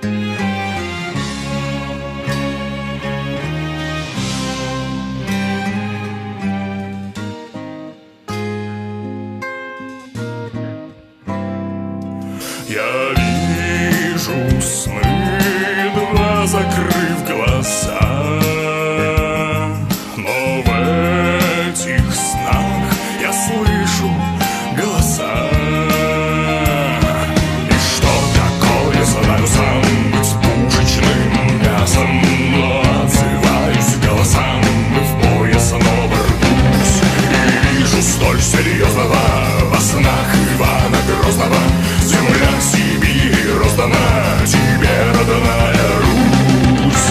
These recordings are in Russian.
Я вижу сны, два закрыв глаза, но в этих снах я слышу голоса. И что такое, знаю сам, быть пушечным мясом, но отзываюсь голосам и в бой снова рвусь. И вижу столь серьезного во снах Ивана Грозного. Земля Сибири роздана тебе, родная Русь.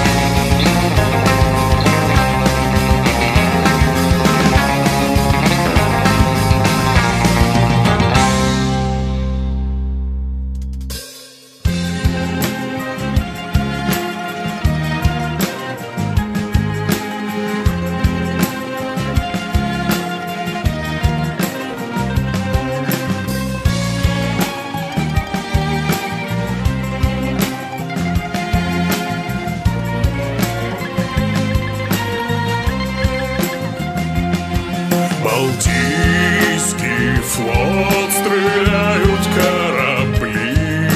Балтийский флот, стреляют корабли,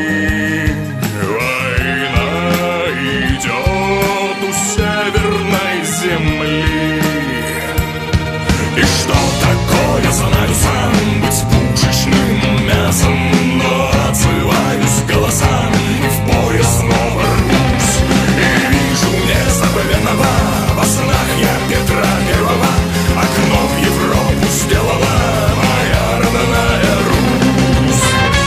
война идет у северной земли. И что такое, знаю сам, быть пушечным мясом, но отзываюсь голосам и в бой снова рвусь. И вижу незабвенного во снах я Петра Первого. Окно в Европу сделала моя родная Русь.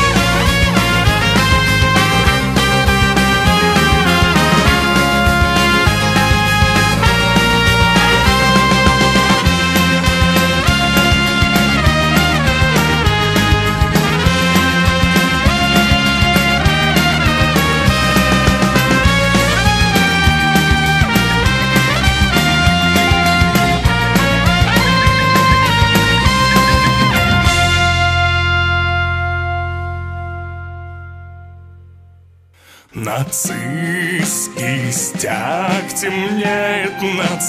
Нацистский стяг темнеет над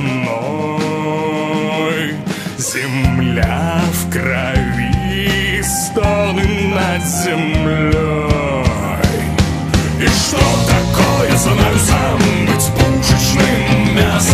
страной, земля в крови, стоны над землей. И что такое, знаю сам, быть пушечным мясом,